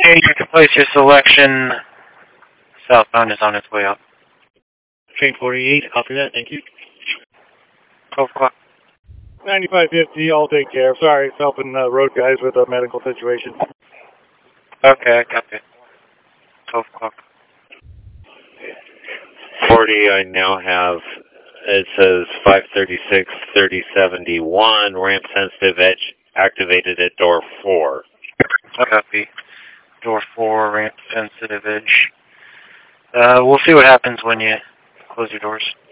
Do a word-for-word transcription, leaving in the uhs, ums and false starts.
Okay, you can place your selection. Southbound is on its way up. Train forty-eight, copy that, thank you. twelve o'clock. ninety-five fifty, I'll take care. Sorry, it's helping uh, road guys with a medical situation. Okay, I copy. twelve o'clock. forty, I now have, it says five thirty-six, thirty seventy-one, ramp sensitive edge activated at door four. I copy. Door four, ramp sensitive edge. Uh, we'll see what happens when you close your doors.